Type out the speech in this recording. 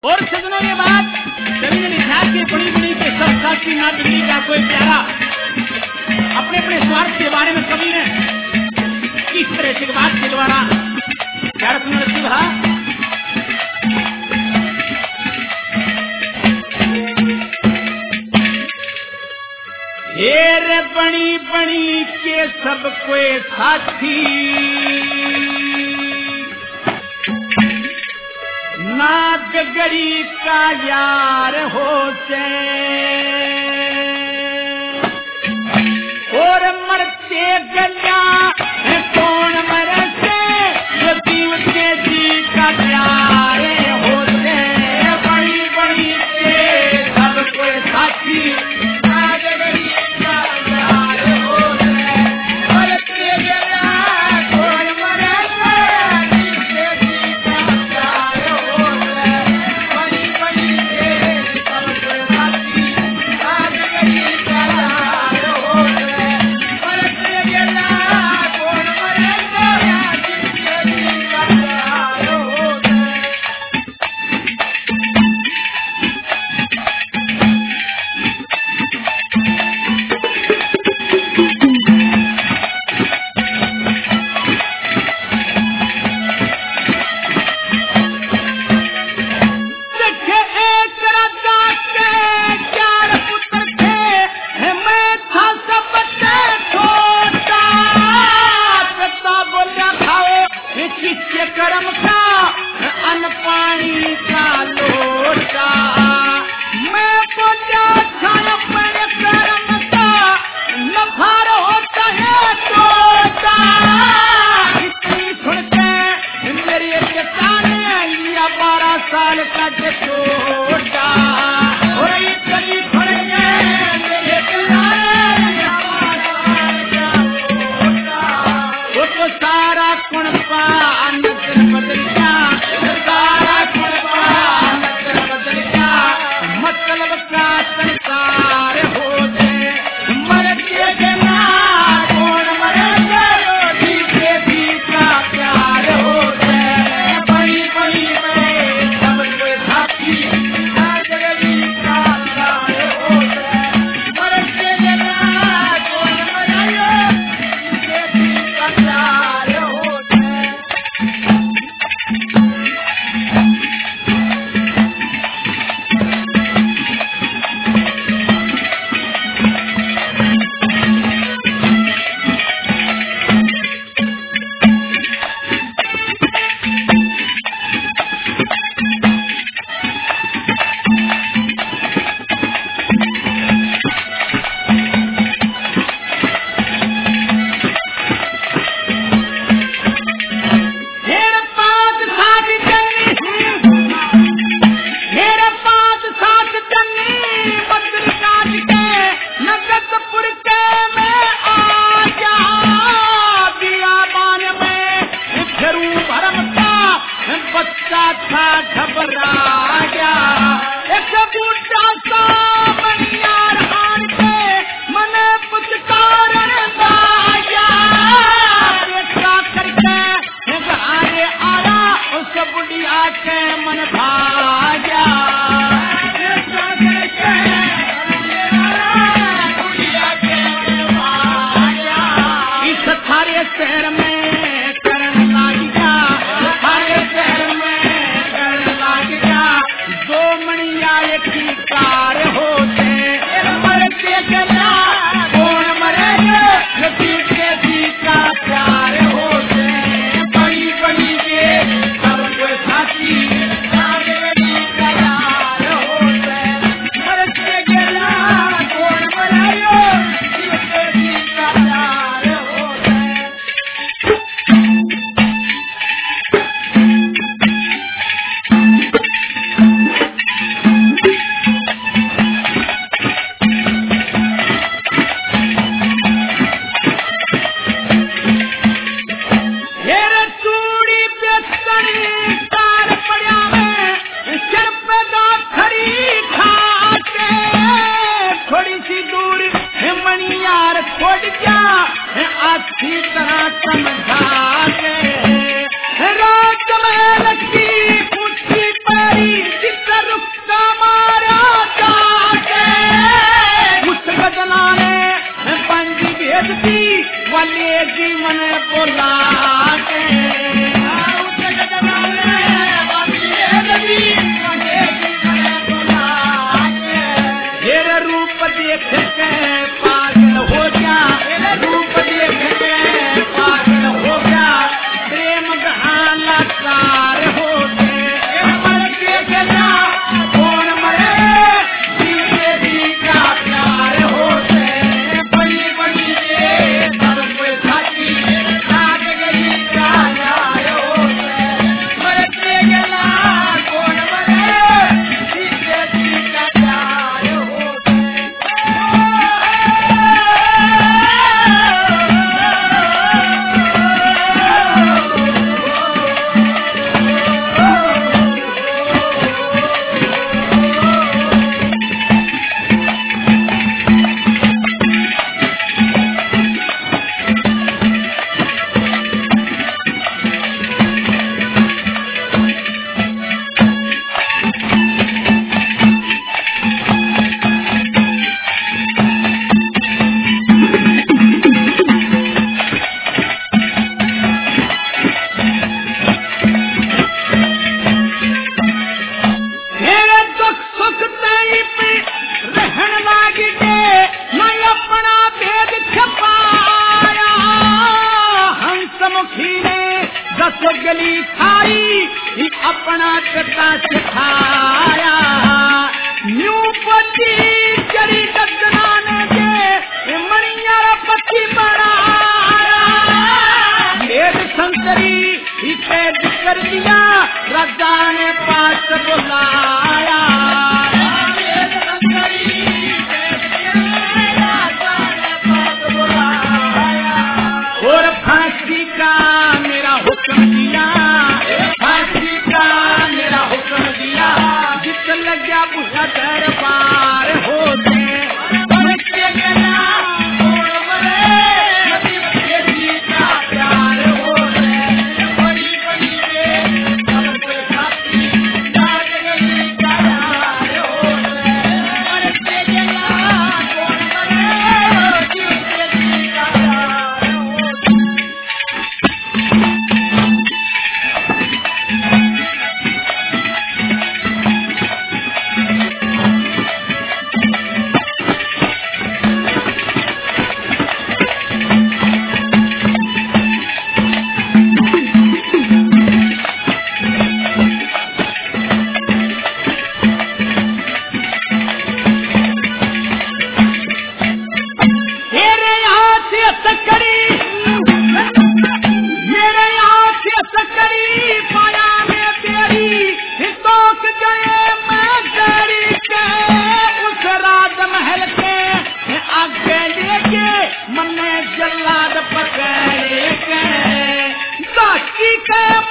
और सजनों ये बात कवि ने लिखा कि बड़ी बड़ी के सब साथी ना बिगड़ी का कोई प्यारा। अपने अपने स्वार्थ के बारे में कवि ने किस तरह की बात के द्वारा प्यार भरा। रे बड़ी बड़ी के सब कोई साथी ना बिगड़ी का यार होते और मरते गया है कौन मरते ये जीवते जी का प्यार होते। बड़ी बड़ी के सब कोई साथी ना बिगड़ी का यार होते मरते गया कौन मरते जीवते जी का प्यार होते। बड़ी बड़ी के सब कोई साथी ना बिगड़ी का यार होते मरते गया कौन मरते जीवते जी का प्यार होते। देखे एक राजा के 4 पुत्र थे, मैं था सबसे छोटा। पिता बोला खाओ शिष्य कर्म का अन्न पानी का लोटा। मैं बोला खाओ अपने कर्म का नफार होता है छोटा। इतनी सुनते मेरी पिता ने लिया 12 साल का छोटा और इतनी सुनते मेरे पिता ने लिया 12 साल का छोटा। वो तो सारा कुणपा नजर बदल गया, सारा कुणपा नजर बदल गया। मतलब का संसार हो जाए मरते गया कौन मरेगा जीते जी का प्यार हो जाए। बड़ी बड़ी में सब कोई साथी ना जगली का जल्लाद पकड़े के साकी के